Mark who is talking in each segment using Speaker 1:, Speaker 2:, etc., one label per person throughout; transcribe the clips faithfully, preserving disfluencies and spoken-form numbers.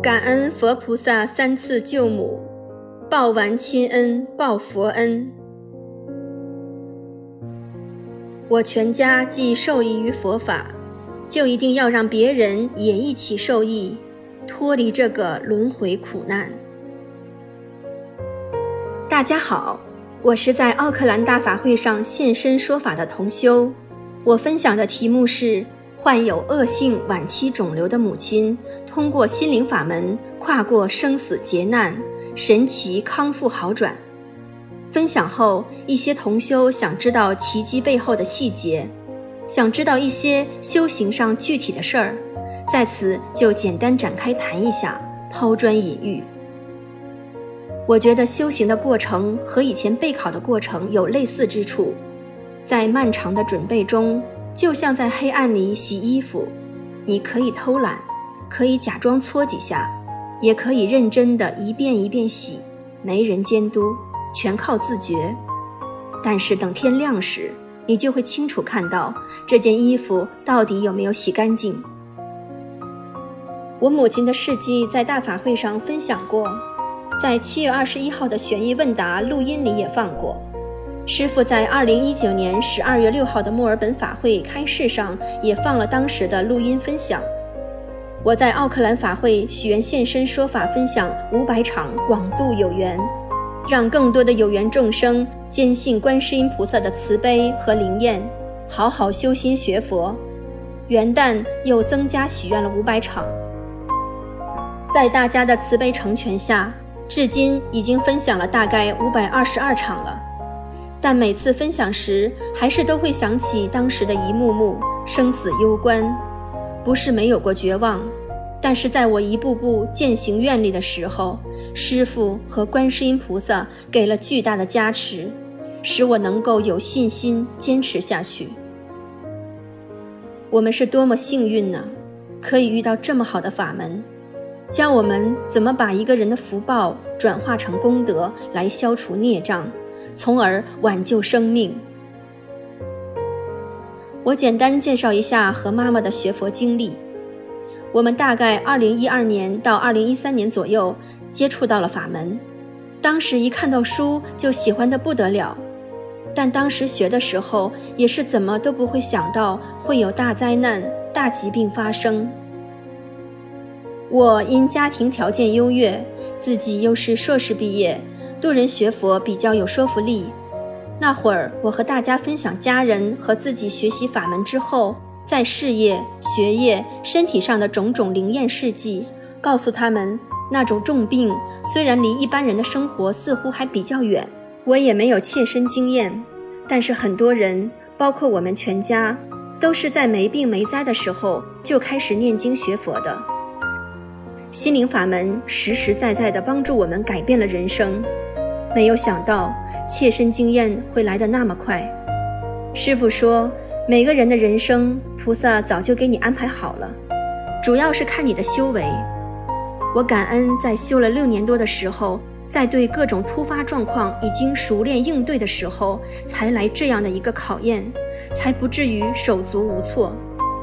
Speaker 1: 感恩佛菩萨三次救母，报完亲恩报佛恩。我全家既受益于佛法，就一定要让别人也一起受益，脱离这个轮回苦难。大家好，我是在奥克兰大法会上现身说法的同修，我分享的题目是患有恶性晚期肿瘤的母亲通过心灵法门跨过生死劫难，神奇康复好转。分享后，一些同修想知道奇迹背后的细节，想知道一些修行上具体的事儿，在此就简单展开谈一下，抛砖引玉。我觉得修行的过程和以前备考的过程有类似之处，在漫长的准备中，就像在黑暗里洗衣服，你可以偷懒，可以假装搓几下，也可以认真的一遍一遍洗，没人监督，全靠自觉。但是等天亮时，你就会清楚看到这件衣服到底有没有洗干净。我母亲的事迹在大法会上分享过，在七月二十一号的悬疑问答录音里也放过。师父在二零一九年十二月六号的墨尔本法会开示上也放了当时的录音分享。我在奥克兰法会许愿现身说法分享五百场，广度有缘，让更多的有缘众生坚信观世音菩萨的慈悲和灵验，好好修心学佛。元旦又增加许愿了五百场。在大家的慈悲成全下，至今已经分享了大概五百二十二场了。但每次分享时，还是都会想起当时的一幕幕，生死攸关。不是没有过绝望，但是在我一步步渐行愿力的时候，师父和观世音菩萨给了巨大的加持，使我能够有信心坚持下去。我们是多么幸运呢，可以遇到这么好的法门，教我们怎么把一个人的福报转化成功德，来消除孽障，从而挽救生命。我简单介绍一下和妈妈的学佛经历。我们大概二零一二年到二零一三年左右接触到了法门，当时一看到书就喜欢得不得了，但当时学的时候也是怎么都不会想到会有大灾难、大疾病发生。我因家庭条件优越，自己又是硕士毕业，度人学佛比较有说服力。那会儿我和大家分享家人和自己学习法门之后，在事业、学业、身体上的种种灵验事迹，告诉他们那种重病虽然离一般人的生活似乎还比较远，我也没有切身经验，但是很多人，包括我们全家，都是在没病没灾的时候就开始念经学佛的。心灵法门实实在在地帮助我们改变了人生，没有想到切身经验会来得那么快。师父说，每个人的人生菩萨早就给你安排好了，主要是看你的修为。我感恩在修了六年多的时候，在对各种突发状况已经熟练应对的时候，才来这样的一个考验，才不至于手足无措。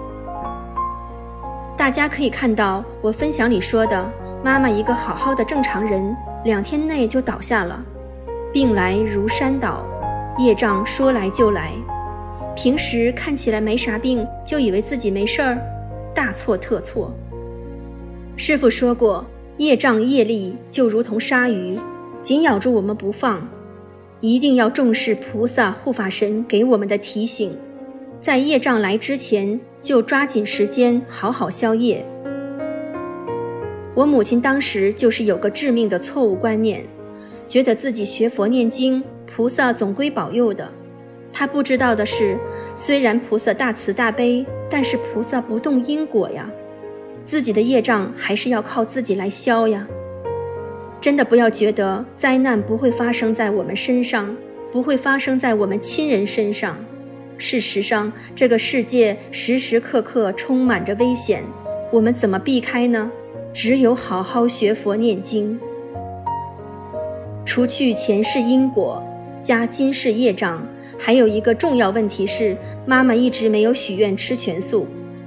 Speaker 1: 大家可以看到我分享里说的，妈妈一个好好的正常人，两天内就倒下了，病来如山倒，业障说来就来。平时看起来没啥病，就以为自己没事儿，大错特错。师父说过，业障业力就如同鲨鱼，紧咬住我们不放，一定要重视菩萨护法神给我们的提醒，在业障来之前就抓紧时间好好消业。我母亲当时就是有个致命的错误观念，觉得自己学佛念经，菩萨总归保佑的。她不知道的是，虽然菩萨大慈大悲，但是菩萨不动因果呀，自己的业障还是要靠自己来消呀。真的不要觉得灾难不会发生在我们身上，不会发生在我们亲人身上。事实上，这个世界时时刻刻充满着危险，我们怎么避开呢？只有好好学佛念经。除去前世因果，加今世业障，还有一个重要问题是，妈妈一直没有许愿吃全素。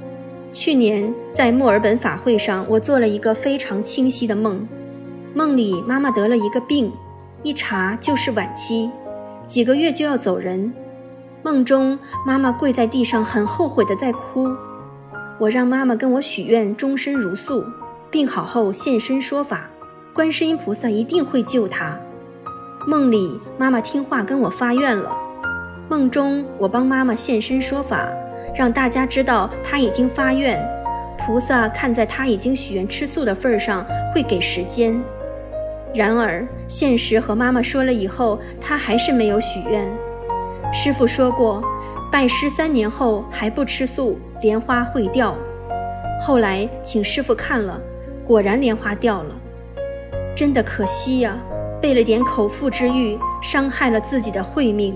Speaker 1: 去年在墨尔本法会上，我做了一个非常清晰的梦。梦里妈妈得了一个病，一查就是晚期，几个月就要走人。梦中妈妈跪在地上，很后悔地在哭。我让妈妈跟我许愿终身如素，病好后现身说法，观世音菩萨一定会救她。梦里妈妈听话跟我发愿了。梦中我帮妈妈现身说法，让大家知道她已经发愿，菩萨看在她已经许愿吃素的份上，会给时间。然而现实和妈妈说了以后，她还是没有许愿。师父说过，拜师三年后还不吃素，莲花会掉。后来请师父看了，果然莲花掉了。真的可惜呀，为了点口腹之欲，伤害了自己的慧命。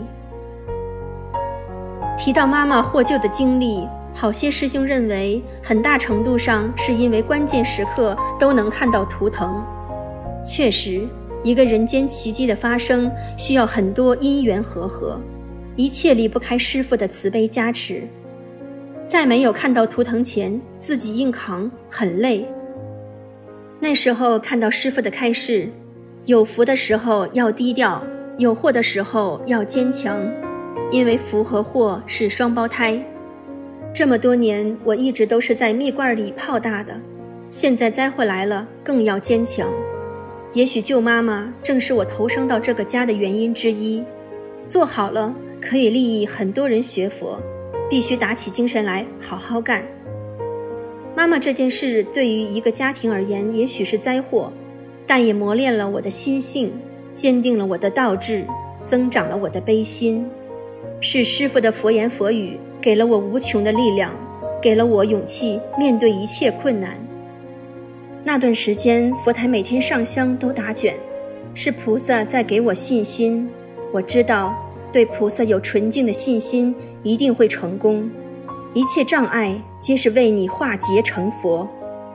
Speaker 1: 提到妈妈获救的经历，好些师兄认为很大程度上是因为关键时刻都能看到图腾。确实，一个人间奇迹的发生需要很多因缘和合，一切离不开师父的慈悲加持。在没有看到图腾前，自己硬扛很累。那时候看到师父的开示，有福的时候要低调，有祸的时候要坚强，因为福和祸是双胞胎。这么多年我一直都是在蜜罐里泡大的，现在灾祸来了更要坚强。也许救妈妈正是我投生到这个家的原因之一，做好了可以利益很多人学佛，必须打起精神来好好干。妈妈这件事对于一个家庭而言也许是灾祸，但也磨练了我的心性，坚定了我的道志，增长了我的悲心。是师父的佛言佛语给了我无穷的力量，给了我勇气面对一切困难。那段时间佛台每天上香都打卷，是菩萨在给我信心。我知道对菩萨有纯净的信心，一定会成功，一切障碍皆是为你化劫成佛。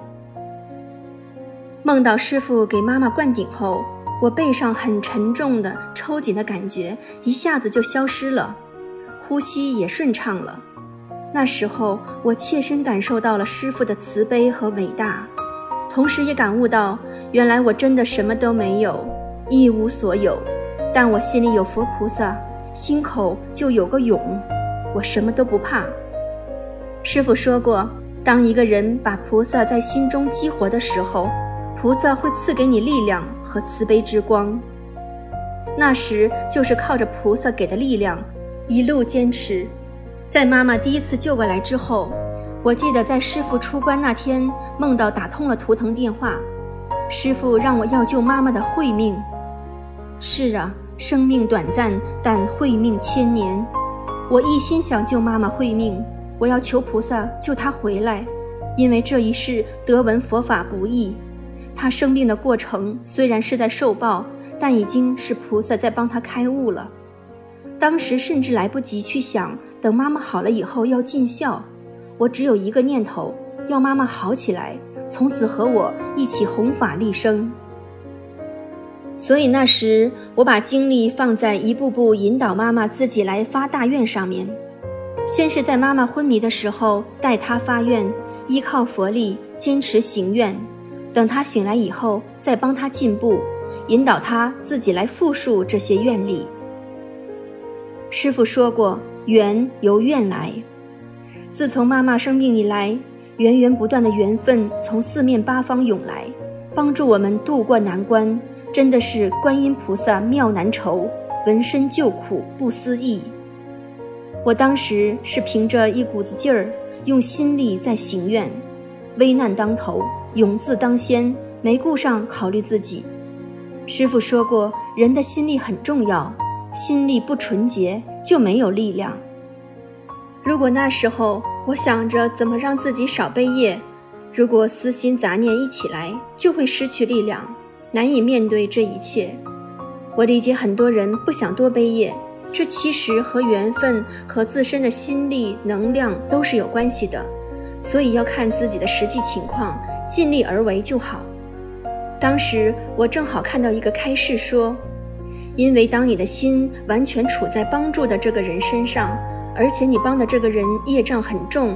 Speaker 1: 梦到师父给妈妈灌顶后，我背上很沉重的抽紧的感觉一下子就消失了，呼吸也顺畅了。那时候我切身感受到了师父的慈悲和伟大，同时也感悟到原来我真的什么都没有，一无所有，但我心里有佛菩萨，心口就有个勇，我什么都不怕。师父说过，当一个人把菩萨在心中激活的时候，菩萨会赐给你力量和慈悲之光。那时就是靠着菩萨给的力量一路坚持。在妈妈第一次救过来之后，我记得在师父出关那天梦到打通了图腾电话，师父让我要救妈妈的慧命。是啊，生命短暂，但慧命千年。我一心想救妈妈慧命，我要求菩萨救她回来，因为这一世得闻佛法不易。她生病的过程虽然是在受报，但已经是菩萨在帮她开悟了。当时甚至来不及去想等妈妈好了以后要尽孝，我只有一个念头，要妈妈好起来，从此和我一起弘法利生。所以那时我把精力放在一步步引导妈妈自己来发大愿上面。先是在妈妈昏迷的时候带她发愿，依靠佛力坚持行愿，等她醒来以后再帮她进步，引导她自己来复述这些愿力。师父说过，缘由愿来。自从妈妈生病以来，源源不断的缘分从四面八方涌来，帮助我们渡过难关，真的是观音菩萨妙难酬，闻声救苦不思议。我当时是凭着一股子劲儿，用心力在行愿，危难当头，勇字当先，没顾上考虑自己。师父说过，人的心力很重要，心力不纯洁就没有力量。如果那时候我想着怎么让自己少背业，如果私心杂念一起来，就会失去力量，难以面对这一切。我理解很多人不想多背业，这其实和缘分和自身的心力能量都是有关系的，所以要看自己的实际情况，尽力而为就好。当时我正好看到一个开示说，因为当你的心完全处在帮助的这个人身上，而且你帮的这个人业障很重，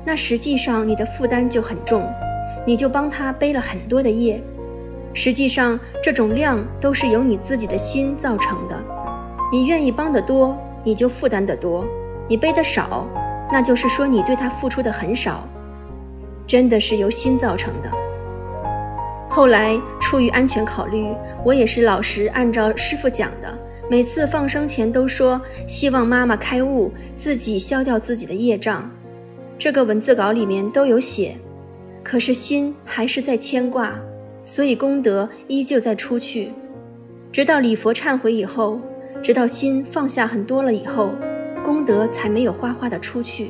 Speaker 1: 那实际上你的负担就很重，你就帮他背了很多的业。实际上这种量都是由你自己的心造成的，你愿意帮得多，你就负担得多；你背得少，那就是说你对他付出的很少，真的是由心造成的。后来出于安全考虑，我也是老实按照师父讲的，每次放生前都说希望妈妈开悟，自己消掉自己的业障。这个文字稿里面都有写，可是心还是在牵挂，所以功德依旧在出去。直到礼佛忏悔以后，直到心放下很多了以后，功德才没有哗哗的出去。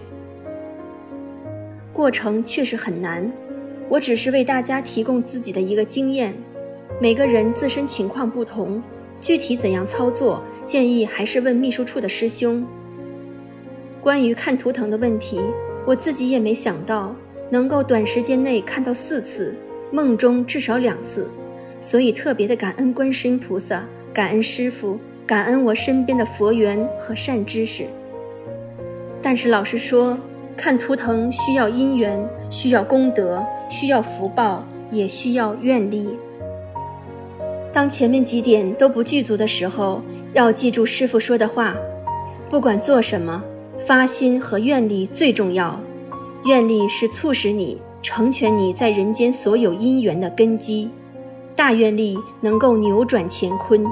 Speaker 1: 过程确实很难，我只是为大家提供自己的一个经验，每个人自身情况不同，具体怎样操作，建议还是问秘书处的师兄。关于看图腾的问题，我自己也没想到能够短时间内看到四次，梦中至少两次，所以特别的感恩观世音菩萨，感恩师父，感恩我身边的佛缘和善知识。但是老实说，看图腾需要因缘，需要功德，需要福报，也需要愿力。当前面几点都不具足的时候，要记住师父说的话，不管做什么，发心和愿力最重要。愿力是促使你成全你在人间所有因缘的根基，大愿力能够扭转乾坤。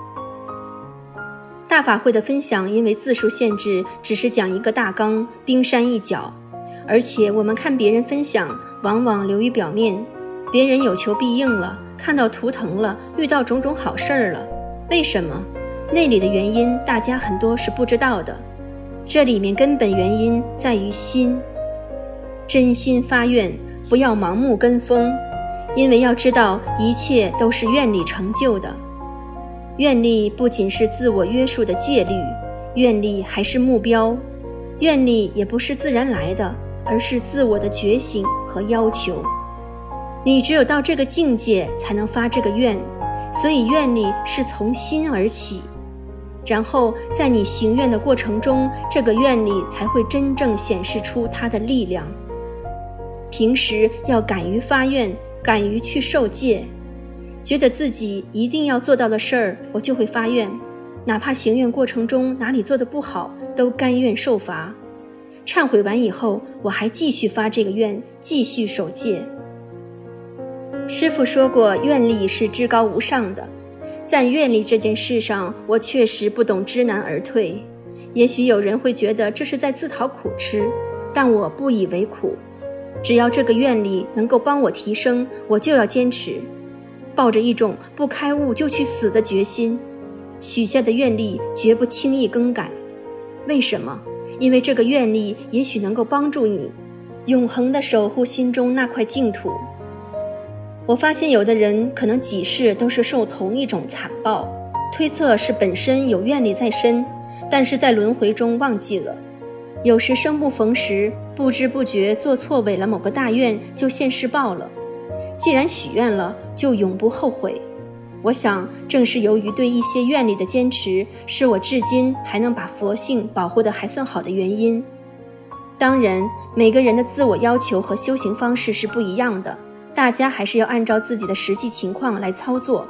Speaker 1: 大法会的分享因为字数限制，只是讲一个大纲，冰山一角，而且我们看别人分享往往流于表面，别人有求必应了，看到图腾了，遇到种种好事儿了，为什么？内里的原因大家很多是不知道的，这里面根本原因在于心。真心发愿，不要盲目跟风，因为要知道一切都是愿力成就的。愿力不仅是自我约束的戒律，愿力还是目标。愿力也不是自然来的，而是自我的觉醒和要求。你只有到这个境界才能发这个愿，所以愿力是从心而起，然后在你行愿的过程中，这个愿力才会真正显示出它的力量。平时要敢于发愿，敢于去受戒，觉得自己一定要做到的事儿，我就会发愿，哪怕行愿过程中哪里做得不好，都甘愿受罚。忏悔完以后，我还继续发这个愿，继续守戒。师父说过，愿力是至高无上的，在愿力这件事上，我确实不懂知难而退。也许有人会觉得这是在自讨苦吃，但我不以为苦。只要这个愿力能够帮我提升，我就要坚持，抱着一种不开悟就去死的决心，许下的愿力绝不轻易更改。为什么？因为这个愿力也许能够帮助你永恒地守护心中那块净土。我发现有的人可能几世都是受同一种惨报，推测是本身有愿力在身，但是在轮回中忘记了。有时生不逢时，不知不觉做错违了某个大愿，就现世报了。既然许愿了，就永不后悔。我想正是由于对一些愿力的坚持，是我至今还能把佛性保护得还算好的原因。当然，每个人的自我要求和修行方式是不一样的，大家还是要按照自己的实际情况来操作。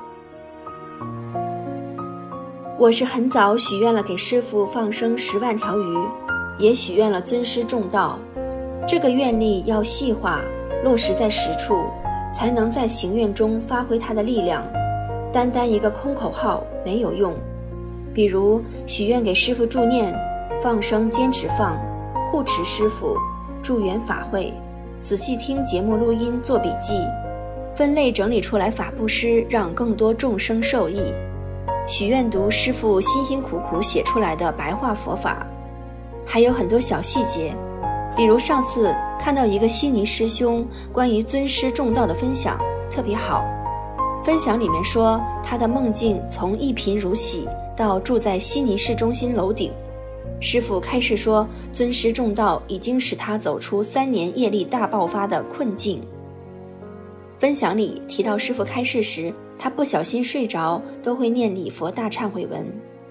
Speaker 1: 我是很早许愿了给师父放生十万条鱼，也许愿了尊师重道。这个愿力要细化落实在实处，才能在行愿中发挥它的力量。单单一个空口号没有用，比如许愿给师父助念，放生坚持放，护持师父，助缘法会，仔细听节目录音做笔记，分类整理出来法布施，让更多众生受益。许愿读师父辛辛苦苦写出来的白话佛法，还有很多小细节，比如上次看到一个悉尼师兄关于尊师重道的分享，特别好。分享里面说，他的梦境从一贫如洗到住在悉尼市中心楼顶。师父开示说，尊师重道已经使他走出三年业力大爆发的困境。分享里提到，师父开示时，他不小心睡着都会念礼佛大忏悔文。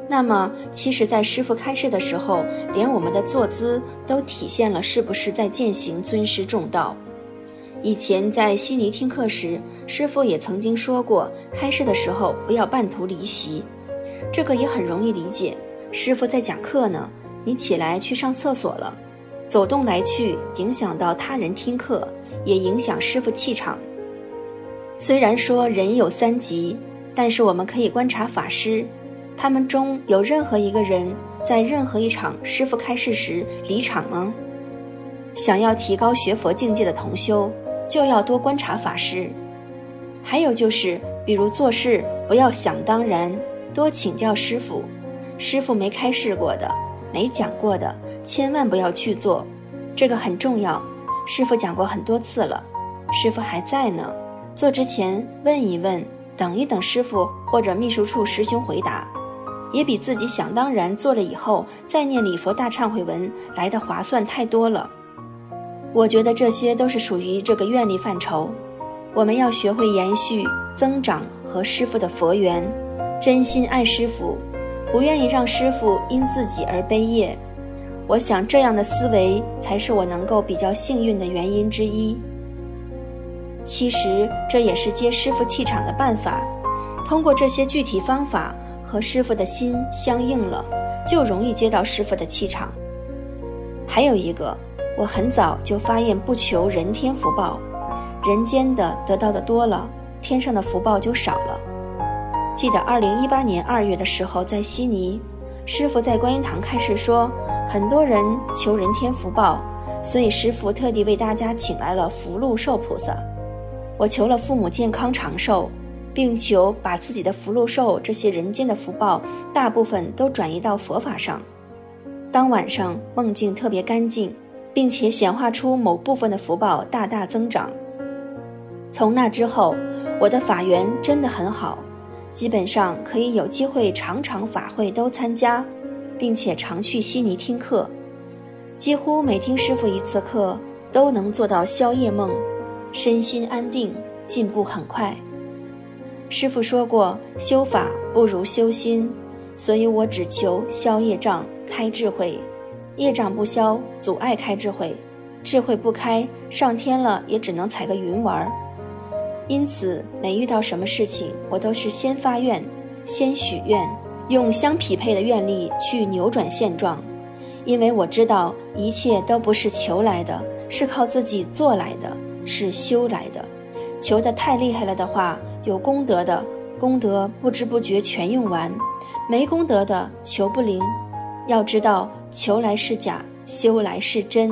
Speaker 1: 那么其实在师父开示的时候，连我们的坐姿都体现了是不是在践行尊师重道。以前在悉尼听课时，师父也曾经说过，开示的时候不要半途离席。这个也很容易理解，师父在讲课呢，你起来去上厕所了，走动来去，影响到他人听课，也影响师父气场。虽然说人有三急，但是我们可以观察法师，他们中有任何一个人在任何一场师父开示时离场吗？想要提高学佛境界的同修，就要多观察法师。还有就是，比如做事不要想当然，多请教师父，师父没开示过的，没讲过的，千万不要去做，这个很重要。师父讲过很多次了，师父还在呢，做之前问一问，等一等师父或者秘书处师兄回答，也比自己想当然做了以后再念礼佛大忏悔文来得划算太多了。我觉得这些都是属于这个愿力范畴，我们要学会延续、增长和师父的佛缘，真心爱师父，不愿意让师父因自己而悲业。我想这样的思维才是我能够比较幸运的原因之一。其实这也是接师父气场的办法，通过这些具体方法和师父的心相应了，就容易接到师父的气场。还有一个，我很早就发现不求人天福报，人间的得到的多了，天上的福报就少了。记得二零一八年二月的时候，在悉尼，师父在观音堂开示说，很多人求人天福报，所以师父特地为大家请来了福禄寿菩萨。我求了父母健康长寿，并求把自己的福禄寿这些人间的福报大部分都转移到佛法上。当晚上梦境特别干净，并且显化出某部分的福报大大增长。从那之后，我的法缘真的很好，基本上可以有机会常常法会都参加，并且常去悉尼听课，几乎每听师父一次课都能做到宵夜梦，身心安定，进步很快。师父说过，修法不如修心，所以我只求消业障，开智慧。业障不消，阻碍开智慧，智慧不开，上天了也只能踩个云玩。因此每遇到什么事情，我都是先发愿，先许愿，用相匹配的愿力去扭转现状。因为我知道一切都不是求来的，是靠自己做来的，是修来的。求得太厉害了的话，有功德的功德不知不觉全用完，没功德的求不灵。要知道，求来是假，修来是真。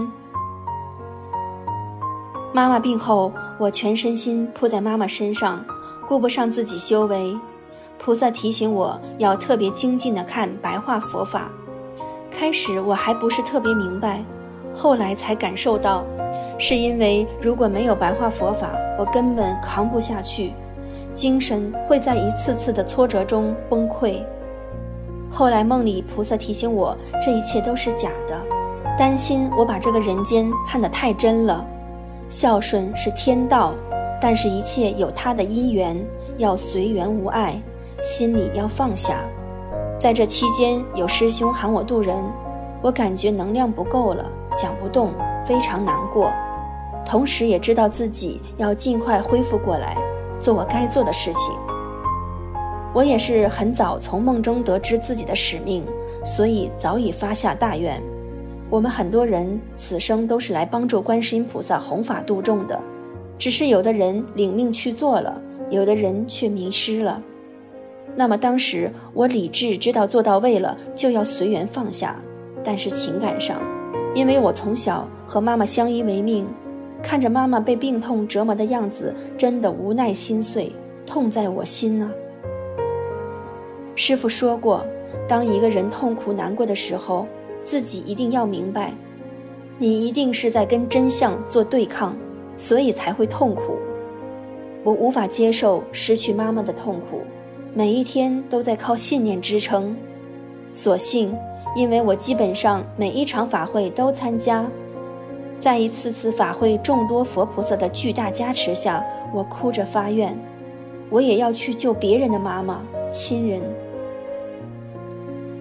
Speaker 1: 妈妈病后，我全身心扑在妈妈身上，顾不上自己修为。菩萨提醒我要特别精进地看白话佛法。开始我还不是特别明白，后来才感受到，是因为如果没有白话佛法，我根本扛不下去，精神会在一次次的挫折中崩溃。后来梦里菩萨提醒我，这一切都是假的，担心我把这个人间看得太真了。孝顺是天道，但是一切有它的因缘，要随缘无碍，心里要放下。在这期间，有师兄喊我渡人，我感觉能量不够了，讲不动，非常难过。同时也知道自己要尽快恢复过来，做我该做的事情。我也是很早从梦中得知自己的使命，所以早已发下大愿。我们很多人此生都是来帮助观世音菩萨弘法度众的，只是有的人领命去做了，有的人却迷失了。那么当时我理智知道做到位了，就要随缘放下，但是情感上，因为我从小和妈妈相依为命，看着妈妈被病痛折磨的样子，真的无奈心碎，痛在我心啊。师父说过，当一个人痛苦难过的时候，自己一定要明白，你一定是在跟真相做对抗，所以才会痛苦。我无法接受失去妈妈的痛苦，每一天都在靠信念支撑。所幸因为我基本上每一场法会都参加，在一次次法会众多佛菩萨的巨大加持下，我哭着发愿，我也要去救别人的妈妈亲人。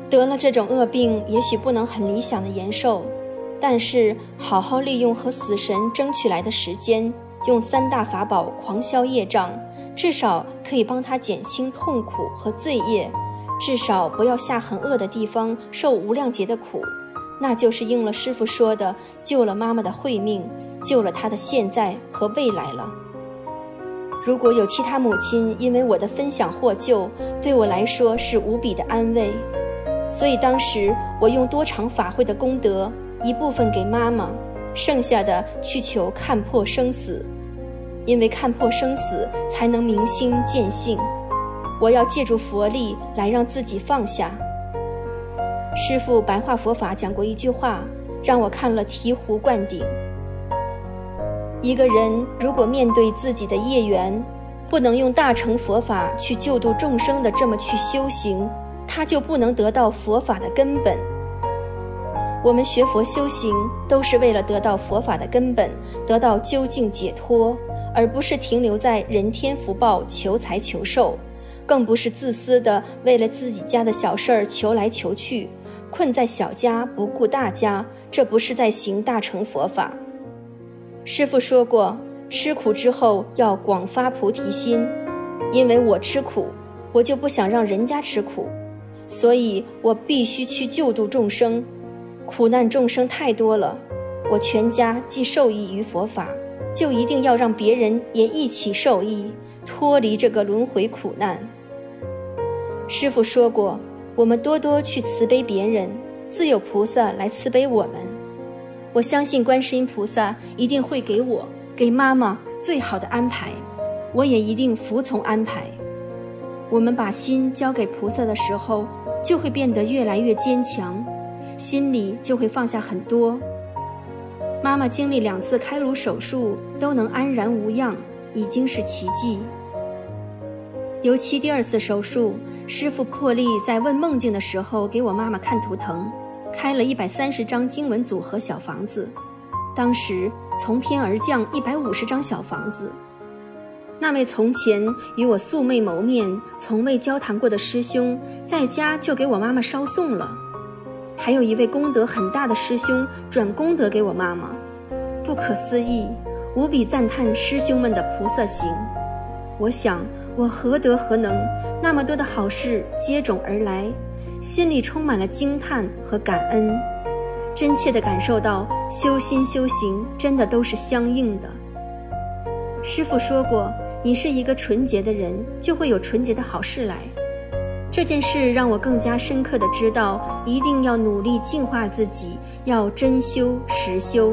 Speaker 1: 得了这种恶病，也许不能很理想的延寿，但是好好利用和死神争取来的时间，用三大法宝狂消业障，至少可以帮他减轻痛苦和罪业，至少不要下很恶的地方受无量劫的苦，那就是应了师父说的，救了妈妈的慧命，救了她的现在和未来了。如果有其他母亲因为我的分享获救，对我来说是无比的安慰。所以当时我用多场法会的功德，一部分给妈妈，剩下的去求看破生死，因为看破生死才能明心见性。我要借助佛力来让自己放下。师父白话佛法讲过一句话，让我看了醍醐灌顶。一个人如果面对自己的业缘，不能用大乘佛法去救度众生的这么去修行，他就不能得到佛法的根本。我们学佛修行都是为了得到佛法的根本，得到究竟解脱，而不是停留在人天福报求财求寿，更不是自私的为了自己家的小事儿求来求去，困在小家不顾大家，这不是在行大乘佛法。师父说过，吃苦之后要广发菩提心，因为我吃苦，我就不想让人家吃苦，所以我必须去救度众生。苦难众生太多了，我全家既受益于佛法，就一定要让别人也一起受益，脱离这个轮回苦难。师父说过，我们多多去慈悲别人，自有菩萨来慈悲我们。我相信观世音菩萨一定会给我给妈妈最好的安排，我也一定服从安排。我们把心交给菩萨的时候，就会变得越来越坚强，心里就会放下很多。妈妈经历两次开颅手术都能安然无恙，已经是奇迹。尤其第二次手术，师父破例在问梦境的时候给我妈妈看图腾，开了一百三十张经文组合小房子，当时从天而降一百五十张小房子。那位从前与我素昧谋面，从未交谈过的师兄，在家就给我妈妈烧送了。还有一位功德很大的师兄转功德给我妈妈，不可思议，无比赞叹师兄们的菩萨行。我想我何德何能，那么多的好事接踵而来，心里充满了惊叹和感恩，真切地感受到修心修行真的都是相应的。师父说过，你是一个纯洁的人，就会有纯洁的好事来。这件事让我更加深刻地知道，一定要努力净化自己，要真修实修。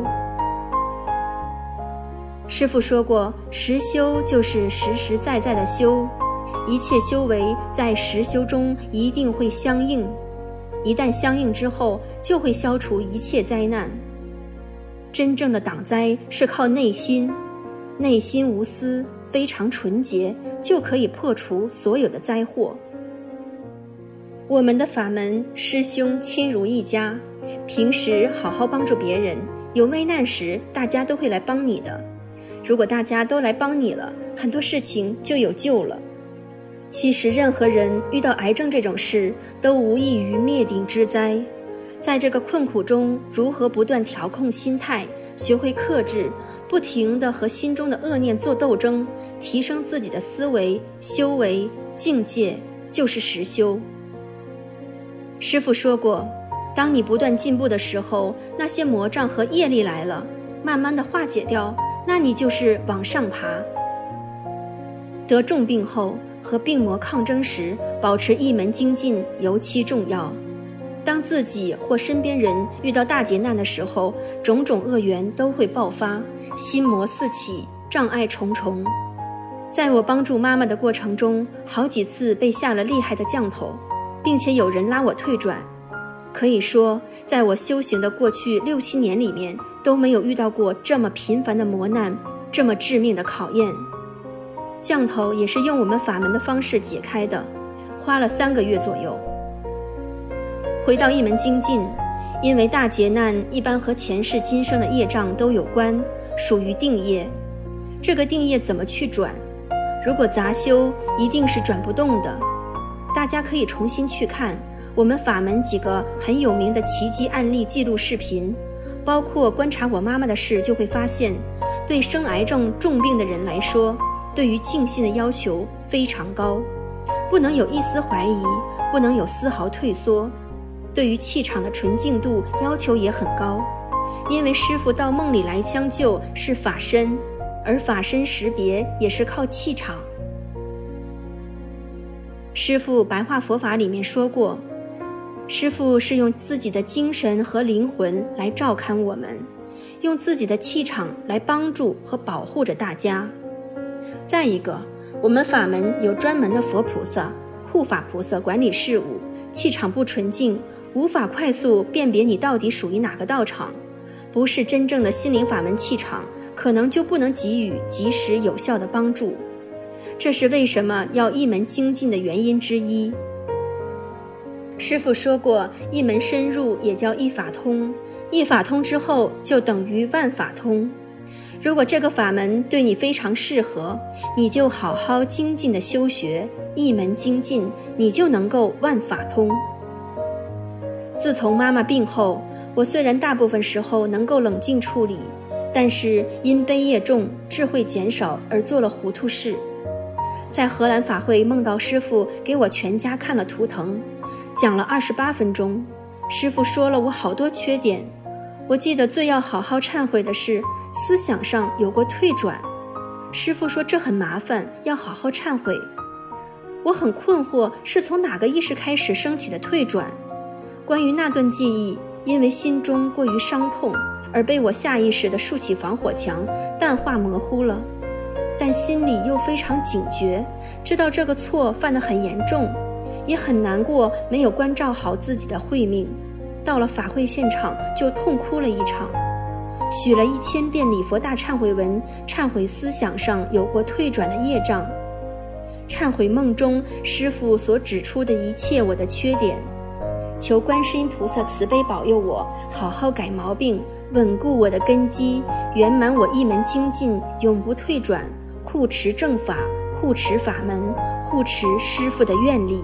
Speaker 1: 师父说过，实修就是实实在在的修，一切修为在实修中一定会相应，一旦相应之后，就会消除一切灾难。真正的挡灾是靠内心，内心无私，非常纯洁，就可以破除所有的灾祸。我们的法门，师兄亲如一家，平时好好帮助别人，有危难时大家都会来帮你的。如果大家都来帮你了，很多事情就有救了。其实任何人遇到癌症这种事，都无异于灭顶之灾。在这个困苦中，如何不断调控心态，学会克制，不停地和心中的恶念做斗争，提升自己的思维、修为、境界，就是实修。师父说过，当你不断进步的时候，那些魔障和业力来了，慢慢的化解掉，那你就是往上爬。得重病后，和病魔抗争时，保持一门精进尤其重要。当自己或身边人遇到大劫难的时候，种种恶缘都会爆发，心魔四起，障碍重重。在我帮助妈妈的过程中，好几次被下了厉害的降头，并且有人拉我退转。可以说，在我修行的过去六七年里面，都没有遇到过这么频繁的磨难，这么致命的考验。降头也是用我们法门的方式解开的，花了三个月左右。回到一门精进，因为大劫难一般和前世今生的业障都有关，属于定业。这个定业怎么去转？如果杂修，一定是转不动的。大家可以重新去看， 我们法门几个很有名的奇迹案例记录视频，包括观察我妈妈的事，就会发现，对生癌症重病的人来说，对于静心的要求非常高，不能有一丝怀疑，不能有丝毫退缩。对于气场的纯净度要求也很高，因为师父到梦里来相救是法身，而法身识别也是靠气场。师父白话佛法里面说过，师父是用自己的精神和灵魂来照看我们，用自己的气场来帮助和保护着大家。再一个，我们法门有专门的佛菩萨、护法菩萨管理事务，气场不纯净，无法快速辨别你到底属于哪个道场，不是真正的心灵法门气场，可能就不能给予及时有效的帮助。这是为什么要一门精进的原因之一。师父说过，一门深入也叫一法通，一法通之后就等于万法通。如果这个法门对你非常适合，你就好好精进的修学，一门精进，你就能够万法通。自从妈妈病后，我虽然大部分时候能够冷静处理，但是因悲业重，智慧减少而做了糊涂事。在荷兰法会梦到师父给我全家看了图腾，讲了二十八分钟，师父说了我好多缺点。我记得最要好好忏悔的是思想上有过退转，师父说这很麻烦，要好好忏悔。我很困惑，是从哪个意识开始升起的退转？关于那段记忆，因为心中过于伤痛，而被我下意识地竖起防火墙，淡化模糊了。但心里又非常警觉，知道这个错犯得很严重，也很难过没有关照好自己的慧命。到了法会现场就痛哭了一场，许了一千遍礼佛大忏悔文，忏悔思想上有过退转的业障，忏悔梦中师父所指出的一切我的缺点，求观世音菩萨慈悲保佑我好好改毛病，稳固我的根基，圆满我一门精进，永不退转，护持正法，护持法门，护持师父的愿力。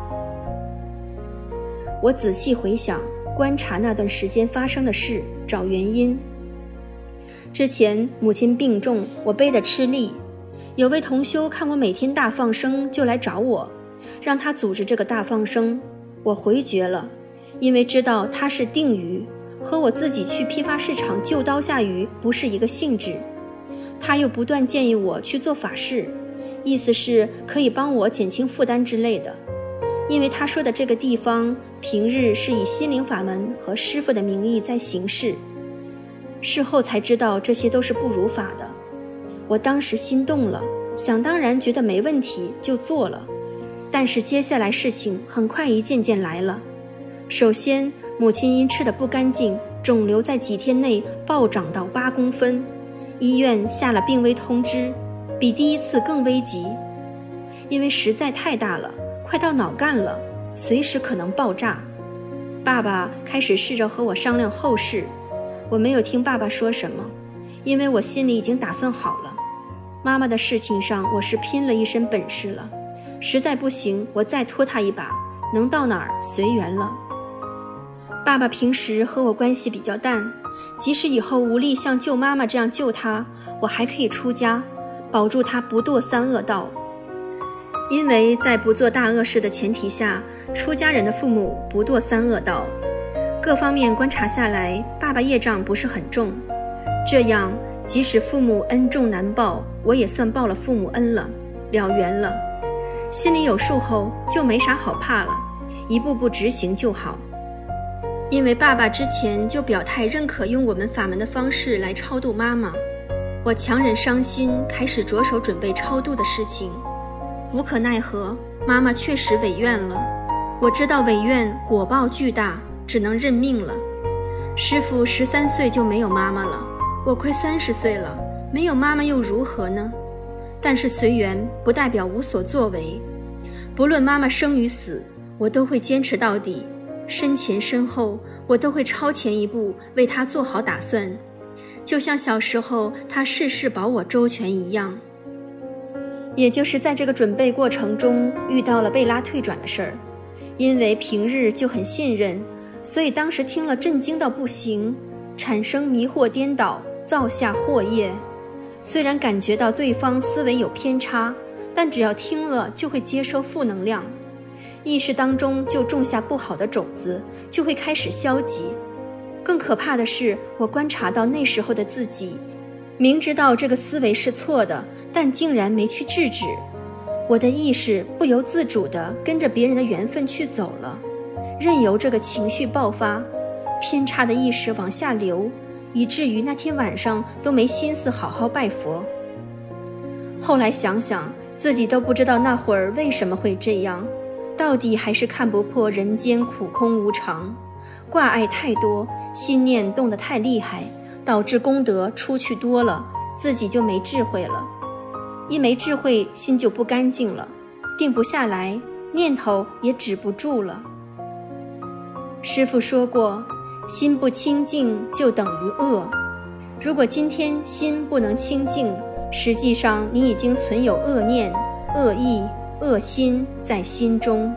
Speaker 1: 我仔细回想观察那段时间发生的事，找原因。之前母亲病重，我背得吃力，有位同修看我每天大放生，就来找我，让他组织这个大放生。我回绝了，因为知道他是定鱼，和我自己去批发市场救刀下鱼不是一个性质。他又不断建议我去做法事，意思是可以帮我减轻负担之类的。因为他说的这个地方平日是以心灵法门和师父的名义在行事，事后才知道这些都是不如法的。我当时心动了，想当然觉得没问题就做了。但是接下来事情很快一件件来了。首先，母亲因吃得不干净，肿瘤在几天内暴涨到八公分，医院下了病危通知，比第一次更危急，因为实在太大了，快到脑干了，随时可能爆炸。爸爸开始试着和我商量后事，我没有听爸爸说什么，因为我心里已经打算好了。妈妈的事情上我是拼了一身本事了，实在不行我再拖他一把，能到哪儿随缘了。爸爸平时和我关系比较淡，即使以后无力像救妈妈这样救他，我还可以出家，保住他不堕三恶道。因为在不做大恶事的前提下，出家人的父母不堕三恶道。各方面观察下来，爸爸业障不是很重，这样即使父母恩重难报，我也算报了父母恩了，了缘了。心里有数后就没啥好怕了，一步步执行就好。因为爸爸之前就表态认可用我们法门的方式来超度妈妈，我强忍伤心，开始着手准备超度的事情。无可奈何，妈妈确实违愿了。我知道违愿果报巨大，只能认命了。师父十三岁就没有妈妈了，我快三十岁了，没有妈妈又如何呢？但是随缘不代表无所作为，不论妈妈生与死，我都会坚持到底。身前身后，我都会超前一步，为她做好打算，就像小时候她事事保我周全一样。也就是在这个准备过程中遇到了被拉退转的事儿， 因为平日就很信任，所以当时听了震惊到不行，产生迷惑颠倒，造下祸业。虽然感觉到对方思维有偏差，但只要听了就会接收负能量，意识当中就种下不好的种子，就会开始消极。更可怕的是，我观察到那时候的自己，明知道这个思维是错的，但竟然没去制止。我的意识不由自主地跟着别人的缘分去走了，任由这个情绪爆发，偏差的意识往下流，以至于那天晚上都没心思好好拜佛。后来想想，自己都不知道那会儿为什么会这样，到底还是看不破人间苦空无常，挂碍太多，心念动得太厉害，导致功德出去多了，自己就没智慧了。一没智慧，心就不干净了，定不下来，念头也止不住了。师父说过，心不清净就等于恶。如果今天心不能清净，实际上你已经存有恶念、恶意、恶心在心中。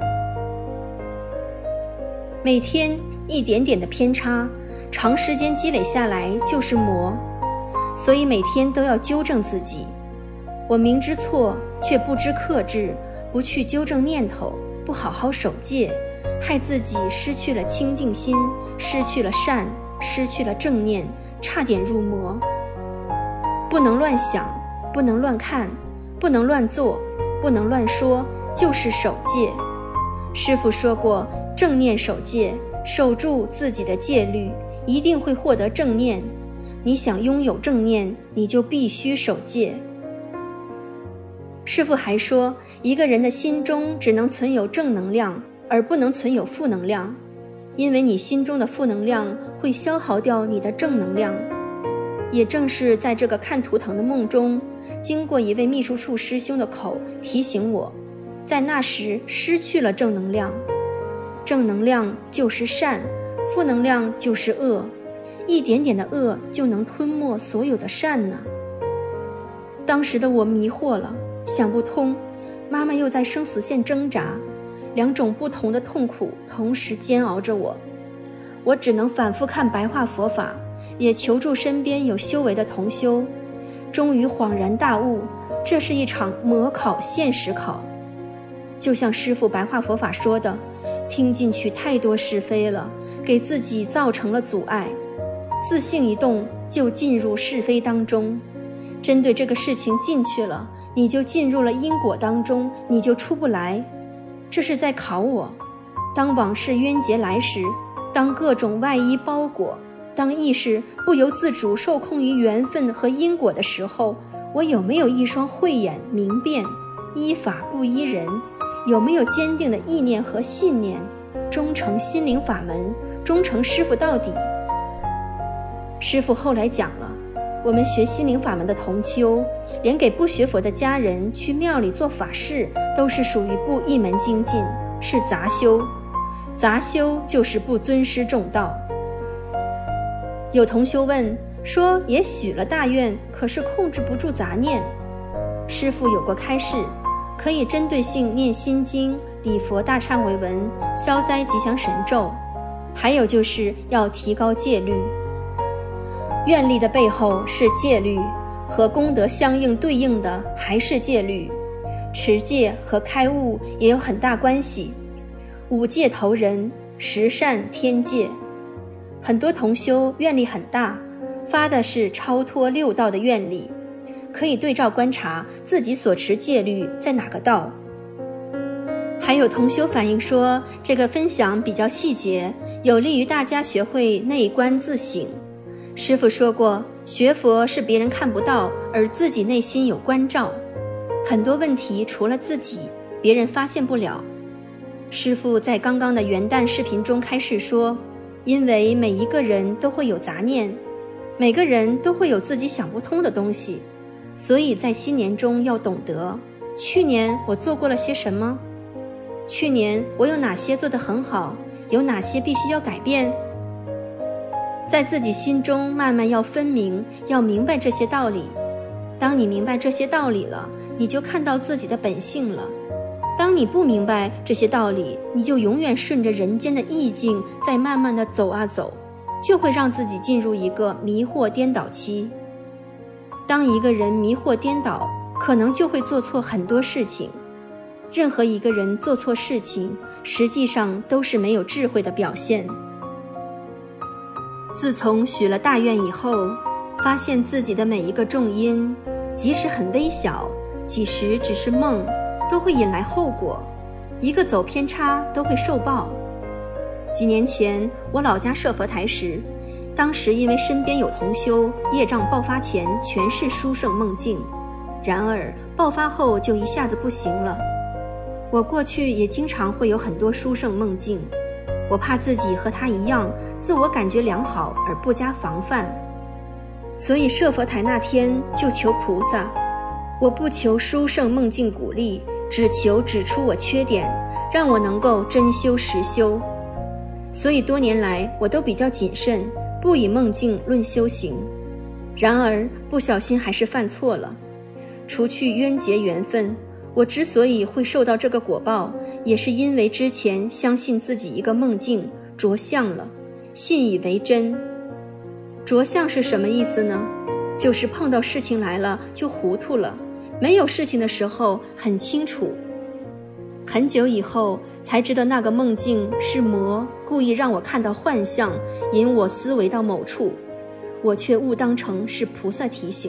Speaker 1: 每天一点点的偏差，长时间积累下来就是魔，所以每天都要纠正自己。我明知错，却不知克制，不去纠正念头，不好好守戒，害自己失去了清净心，失去了善，失去了正念，差点入魔。不能乱想，不能乱看，不能乱做，不能乱说，就是守戒。师父说过，正念守戒，守住自己的戒律，一定会获得正念。你想拥有正念，你就必须守戒。师父还说，一个人的心中只能存有正能量，而不能存有负能量，因为你心中的负能量会消耗掉你的正能量。也正是在这个看图腾的梦中，经过一位秘书处师兄的口提醒我，在那时失去了正能量。正能量就是善，负能量就是恶，一点点的恶就能吞没所有的善呢。当时的我迷惑了，想不通，妈妈又在生死线挣扎，两种不同的痛苦同时煎熬着我。我只能反复看白话佛法，也求助身边有修为的同修，终于恍然大悟，这是一场魔考现实考。就像师父白话佛法说的，听进去太多是非了，给自己造成了阻碍，自性一动就进入是非当中，针对这个事情进去了，你就进入了因果当中，你就出不来。这是在考我，当往事冤结来时，当各种外衣包裹，当意识不由自主受控于缘分和因果的时候，我有没有一双慧眼明辨，依法不依人，有没有坚定的意念和信念，忠诚心灵法门，忠诚师父到底。师父后来讲了，我们学心灵法门的同修，连给不学佛的家人去庙里做法事，都是属于不一门精进，是杂修。杂修就是不尊师重道。有同修问说，也许了大愿，可是控制不住杂念。师父有过开示，可以针对性念心经、礼佛大忏悔文、消灾吉祥神咒，还有就是要提高戒律。愿力的背后是戒律，和功德相应对应的还是戒律。持戒和开悟也有很大关系。五戒投人，十善天戒。很多同修愿力很大，发的是超脱六道的愿力，可以对照观察自己所持戒律在哪个道。还有同修反映说，这个分享比较细节，有利于大家学会内观自省。师父说过，学佛是别人看不到，而自己内心有关照。很多问题除了自己，别人发现不了。师父在刚刚的元旦视频中开示说，因为每一个人都会有杂念，每个人都会有自己想不通的东西，所以在新年中要懂得，去年我做过了些什么？去年我有哪些做得很好？有哪些必须要改变？在自己心中慢慢要分明，要明白这些道理。当你明白这些道理了，你就看到自己的本性了。 当你不明白这些道理，你就永远顺着人间的意境在慢慢的走啊走，就会让自己进入一个迷惑颠倒期。当一个人迷惑颠倒，可能就会做错很多事情。任何一个人做错事情，实际上都是没有智慧的表现。自从许了大愿以后，发现自己的每一个重因，即使很微小，其实只是梦，都会引来后果，一个走偏差都会受报。几年前我老家设佛台时，当时因为身边有同修，业障爆发前全是殊胜梦境，然而爆发后就一下子不行了。我过去也经常会有很多殊胜梦境，我怕自己和他一样，自我感觉良好而不加防范，所以设佛台那天就求菩萨，我不求殊胜梦境鼓励，只求指出我缺点，让我能够真修实修。所以多年来我都比较谨慎，不以梦境论修行。然而不小心还是犯错了，除去冤结缘分，我之所以会受到这个果报，也是因为之前相信自己一个梦境着相了，信以为真。着相是什么意思呢？就是碰到事情来了就糊涂了，没有事情的时候很清楚。很久以后才知道那个梦境是魔故意让我看到幻象，引我思维到某处，我却误当成是菩萨提醒。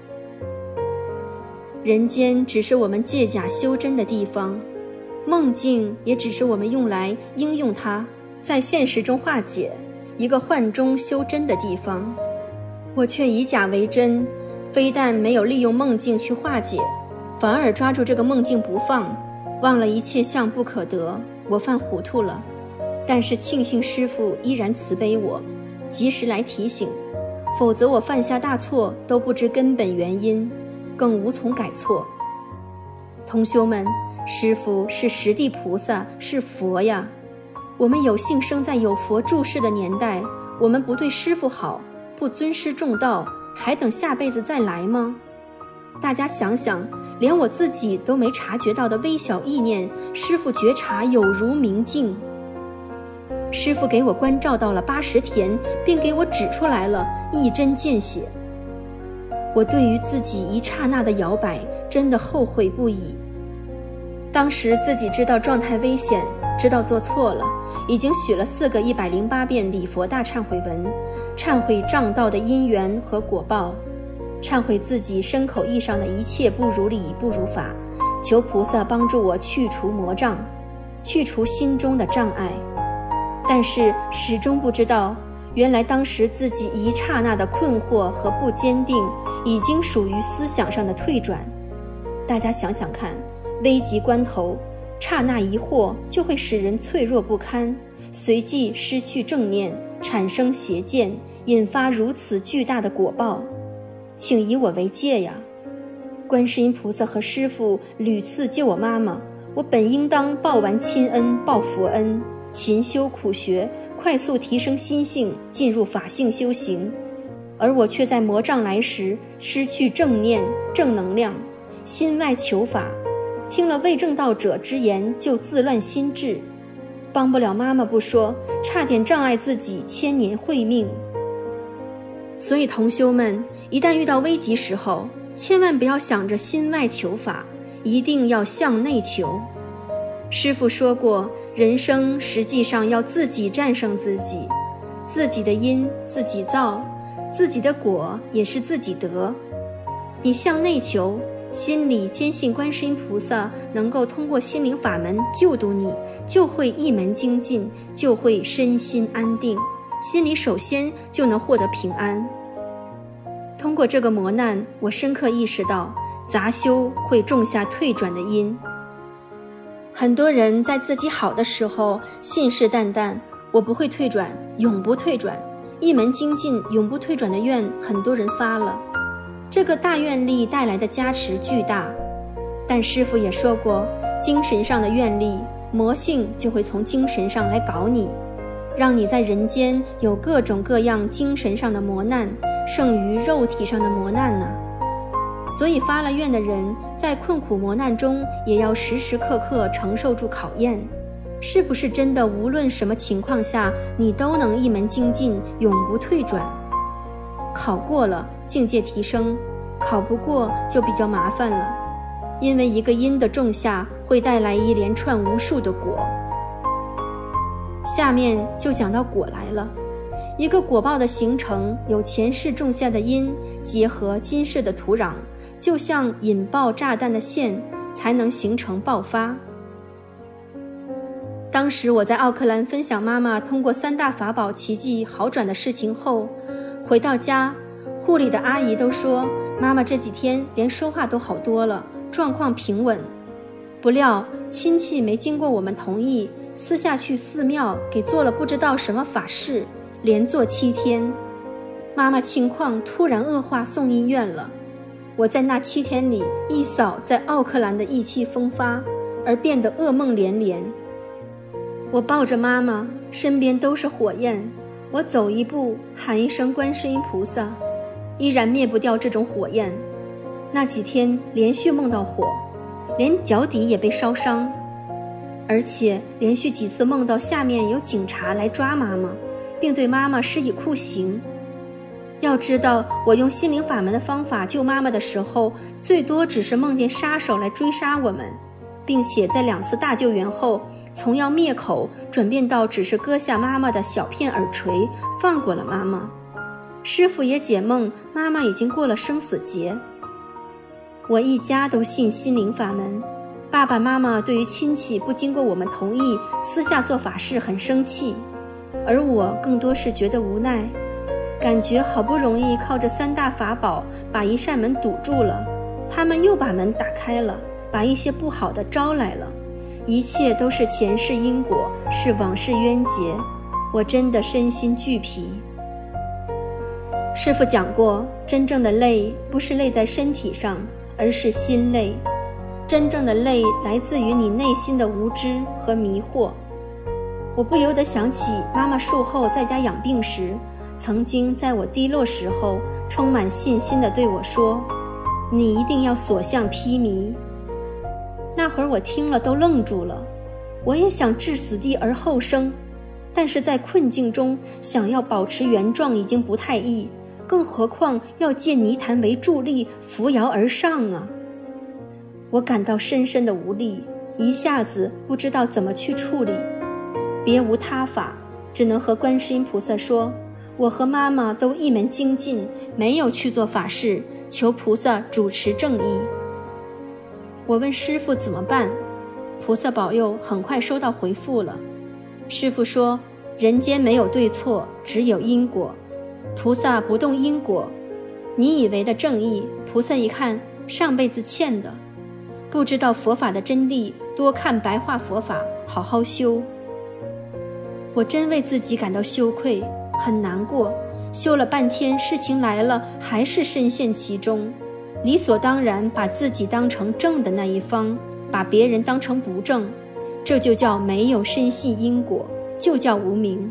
Speaker 1: 人间只是我们借假修真的地方，梦境也只是我们用来应用它，在现实中化解，一个幻中修真的地方。我却以假为真，非但没有利用梦境去化解，反而抓住这个梦境不放，忘了一切相不可得，我犯糊涂了。但是庆幸师父依然慈悲我，及时来提醒，否则我犯下大错都不知根本原因，更无从改错。同修们，师父是实地菩萨，是佛呀。我们有幸生在有佛住世的年代，我们不对师父好，不尊师重道，还等下辈子再来吗？大家想想，连我自己都没察觉到的微小意念，师父觉察有如明镜。师父给我关照到了八十田，并给我指出来了，一针见血。我对于自己一刹那的摇摆，真的后悔不已。当时自己知道状态危险，知道做错了，已经许了四个一百零八遍礼佛大忏悔文，忏悔障道的因缘和果报，忏悔自己身口意上的一切不如理不如法，求菩萨帮助我去除魔障，去除心中的障碍。但是始终不知道，原来当时自己一刹那的困惑和不坚定，已经属于思想上的退转。大家想想看，危急关头，刹那疑惑就会使人脆弱不堪，随即失去正念，产生邪见，引发如此巨大的果报。请以我为戒呀！观世音菩萨和师父屡次救我妈妈，我本应当报完亲恩，报佛恩，勤修苦学，快速提升心性，进入法性修行。而我却在魔障来时失去正念、正能量，心外求法，听了未正道者之言就自乱心智，帮不了妈妈不说，差点障碍自己千年慧命。所以同修们，一旦遇到危急时候，千万不要想着心外求法，一定要向内求。师父说过，人生实际上要自己战胜自己，自己的因自己造，自己的果也是自己得。你向内求，心里坚信观世音菩萨能够通过心灵法门救度你，就会一门精进，就会身心安定，心里首先就能获得平安。通过这个磨难，我深刻意识到杂修会种下退转的因。很多人在自己好的时候信誓旦旦，我不会退转，永不退转，一门精进永不退转的愿很多人发了，这个大愿力带来的加持巨大。但师父也说过，精神上的愿力，魔性就会从精神上来搞你，让你在人间有各种各样精神上的磨难，胜于肉体上的磨难呢。 所以发了愿的人在困苦磨难中也要时时刻刻承受住考验。是不是真的无论什么情况下你都能一门精进，永不退转？考过了，境界提升；考不过就比较麻烦了，因为一个因的种下会带来一连串无数的果。下面就讲到果来了。一个果报的形成，有前世种下的因结合今世的土壤，就像引爆炸弹的线，才能形成爆发。当时我在奥克兰分享妈妈通过三大法宝奇迹好转的事情后，回到家，护理的阿姨都说妈妈这几天连说话都好多了，状况平稳。不料亲戚没经过我们同意，私下去寺庙给做了不知道什么法事，连做七天，妈妈情况突然恶化，送医院了。我在那七天里一扫在奥克兰的意气风发，而变得噩梦连连。我抱着妈妈，身边都是火焰，我走一步喊一声观世音菩萨，依然灭不掉这种火焰。那几天连续梦到火，连脚底也被烧伤，而且连续几次梦到下面有警察来抓妈妈，并对妈妈施以酷刑。要知道，我用心灵法门的方法救妈妈的时候，最多只是梦见杀手来追杀我们，并且在两次大救援后，从要灭口转变到只是割下妈妈的小片耳垂，放过了妈妈。师父也解梦，妈妈已经过了生死劫。我一家都信心灵法门，爸爸妈妈对于亲戚不经过我们同意私下做法事很生气，而我更多是觉得无奈，感觉好不容易靠着三大法宝把一扇门堵住了，他们又把门打开了，把一些不好的招来了，一切都是前世因果，是往事冤结，我真的身心俱疲。师父讲过，真正的累不是累在身体上，而是心累。真正的累来自于你内心的无知和迷惑。我不由得想起妈妈术后在家养病时，曾经在我低落时候充满信心地对我说，你一定要所向披靡。那会儿我听了都愣住了，我也想置死地而后生，但是在困境中想要保持原状已经不太易，更何况要借泥潭为助力，扶摇而上啊！我感到深深的无力，一下子不知道怎么去处理，别无他法，只能和观世音菩萨说，我和妈妈都一门精进，没有去做法事，求菩萨主持正义。我问师父怎么办，菩萨保佑很快收到回复了。师父说，人间没有对错，只有因果，菩萨不动因果，你以为的正义，菩萨一看上辈子欠的，不知道佛法的真谛，多看白话佛法，好好修。我真为自己感到羞愧，很难过，修了半天，事情来了还是深陷其中，理所当然把自己当成正的那一方，把别人当成不正，这就叫没有深信因果，就叫无明。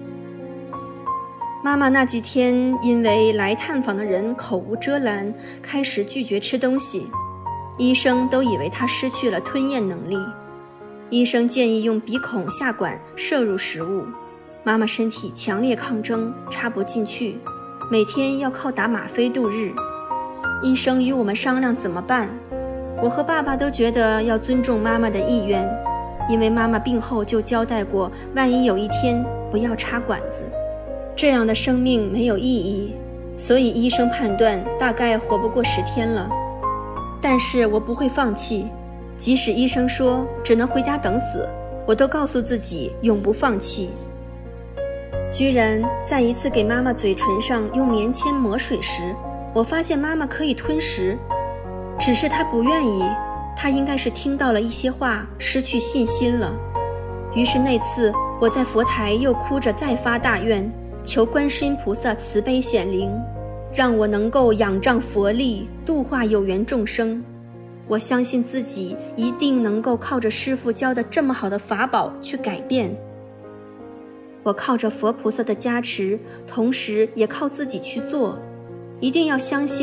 Speaker 1: 妈妈那几天因为来探访的人口无遮拦，开始拒绝吃东西，医生都以为她失去了吞咽能力。医生建议用鼻孔下管摄入食物，妈妈身体强烈抗争，插不进去，每天要靠打吗啡度日。医生与我们商量怎么办，我和爸爸都觉得要尊重妈妈的意愿，因为妈妈病后就交代过，万一有一天不要插管子，这样的生命没有意义，所以医生判断大概活不过十天了。但是我不会放弃，即使医生说只能回家等死，我都告诉自己永不放弃。居然在一次给妈妈嘴唇上用棉签抹水时，我发现妈妈可以吞食，只是她不愿意，她应该是听到了一些话，失去信心了。于是那次我在佛台又哭着再发大愿，求观世音菩萨慈悲显灵，让我能够仰仗佛力，度化有缘众生。我相信自己一定能够靠着师父教的这么好的法宝去改变。我靠着佛菩萨的加持，同时也靠自己去做，一定要相信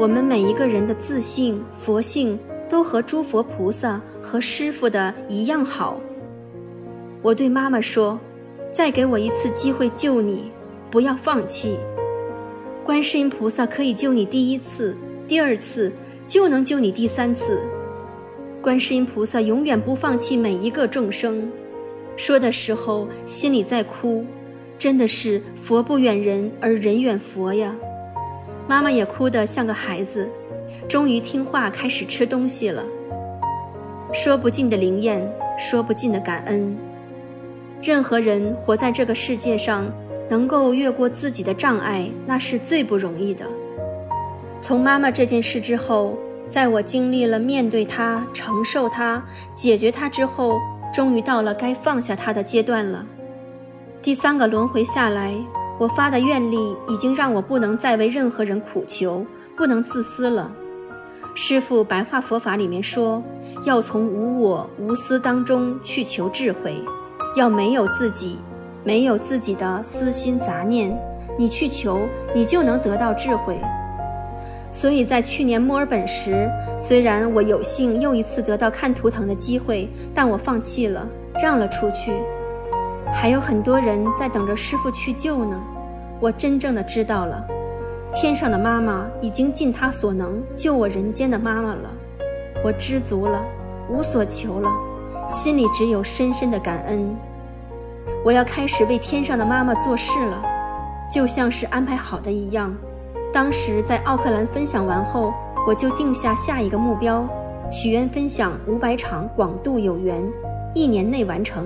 Speaker 1: 我们每一个人的自性、佛性都和诸佛菩萨和师父的一样好。我对妈妈说，再给我一次机会救你，不要放弃。观世音菩萨可以救你第一次、第二次，就能救你第三次。观世音菩萨永远不放弃每一个众生。说的时候心里在哭，真的是佛不远人而人远佛呀。妈妈也哭得像个孩子，终于听话开始吃东西了。说不尽的灵验，说不尽的感恩。任何人活在这个世界上，能够越过自己的障碍，那是最不容易的。从妈妈这件事之后，在我经历了面对它、承受它、解决它之后，终于到了该放下它的阶段了。第三个轮回下来，我发的愿力已经让我不能再为任何人苦求，不能自私了。师父白话佛法里面说，要从无我无私当中去求智慧，要没有自己，没有自己的私心杂念，你去求，你就能得到智慧。所以在去年墨尔本时，虽然我有幸又一次得到看图腾的机会，但我放弃了，让了出去。还有很多人在等着师父去救呢。我真正的知道了，天上的妈妈已经尽她所能救我人间的妈妈了。我知足了，无所求了，心里只有深深的感恩。我要开始为天上的妈妈做事了，就像是安排好的一样。当时在奥克兰分享完后，我就定下下一个目标，许愿分享五百场广度有缘，一年内完成。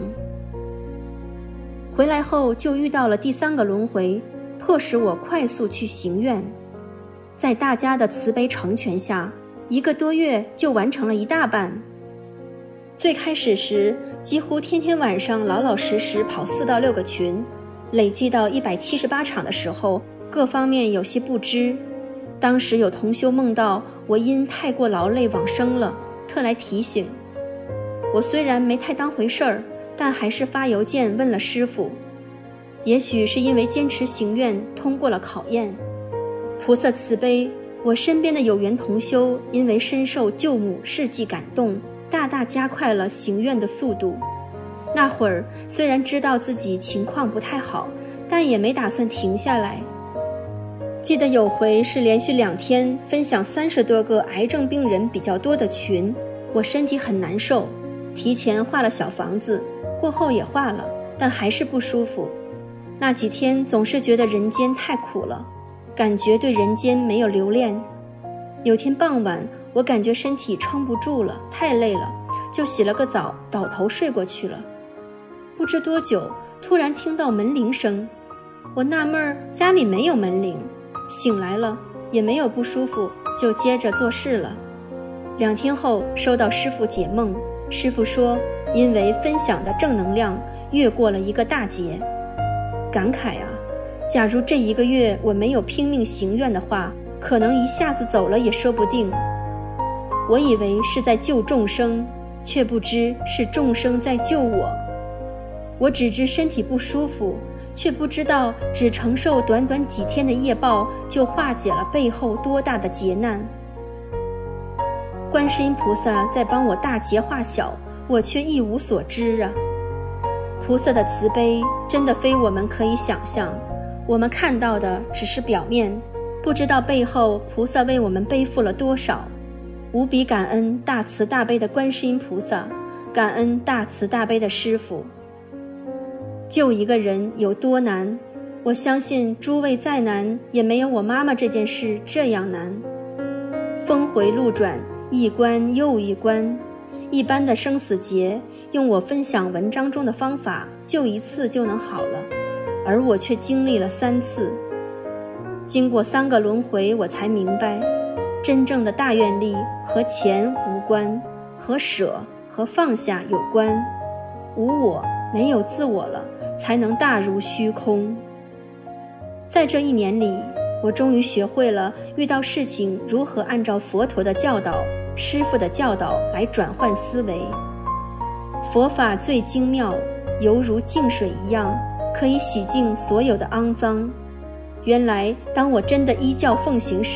Speaker 1: 回来后就遇到了第三个轮回，迫使我快速去行愿。在大家的慈悲成全下，一个多月就完成了一大半。最开始时，几乎天天晚上老老实实跑四到六个群，累计到一百七十八场的时候，各方面有些不知。当时有同修梦到我因太过劳累往生了，特来提醒。我虽然没太当回事儿，但还是发邮件问了师父。也许是因为坚持行愿通过了考验，菩萨慈悲，我身边的有缘同修因为深受救母事迹感动，大大加快了行愿的速度。那会儿虽然知道自己情况不太好，但也没打算停下来。记得有回是连续两天分享三十多个癌症病人比较多的群，我身体很难受，提前画了小房子，过后也画了，但还是不舒服。那几天总是觉得人间太苦了，感觉对人间没有留恋。有天傍晚，我感觉身体撑不住了，太累了，就洗了个澡，倒头睡过去了。不知多久，突然听到门铃声，我纳闷儿家里没有门铃，醒来了也没有不舒服，就接着做事了。两天后收到师父解梦，师父说因为分享的正能量越过了一个大劫。感慨啊，假如这一个月我没有拼命行愿的话，可能一下子走了也说不定。我以为是在救众生，却不知是众生在救我。我只知身体不舒服，却不知道只承受短短几天的业报，就化解了背后多大的劫难。观世音菩萨在帮我大劫化小，我却一无所知啊。菩萨的慈悲真的非我们可以想象，我们看到的只是表面，不知道背后菩萨为我们背负了多少。无比感恩大慈大悲的观世音菩萨，感恩大慈大悲的师父。救一个人有多难，我相信诸位再难，也没有我妈妈这件事这样难。峰回路转，一关又一关，一般的生死劫，用我分享文章中的方法，就一次就能好了，而我却经历了三次。经过三个轮回，我才明白，真正的大愿力和钱无关，和舍和放下有关。无我，没有自我了，才能大如虚空。在这一年里，我终于学会了遇到事情如何按照佛陀的教导、师父的教导来转换思维。佛法最精妙，犹如净水一样，可以洗净所有的肮脏。原来当我真的依教奉行时，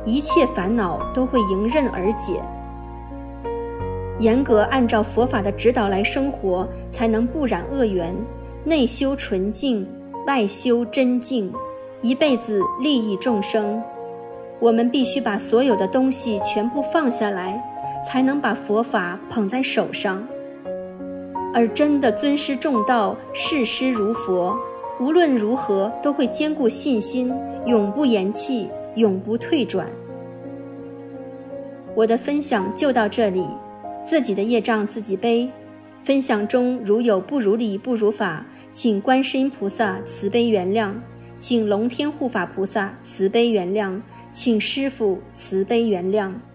Speaker 1: 一切烦恼都会迎刃而解。严格按照佛法的指导来生活，才能不染恶缘，内修纯净，外修真净，一辈子利益众生。我们必须把所有的东西全部放下来，才能把佛法捧在手上。而真的尊师重道，视师如佛，无论如何都会坚固信心，永不言弃，永不退转。我的分享就到这里，自己的业障自己背。分享中如有不如理不如法，请观世音菩萨慈悲原谅，请龙天护法菩萨慈悲原谅，请师父慈悲原谅。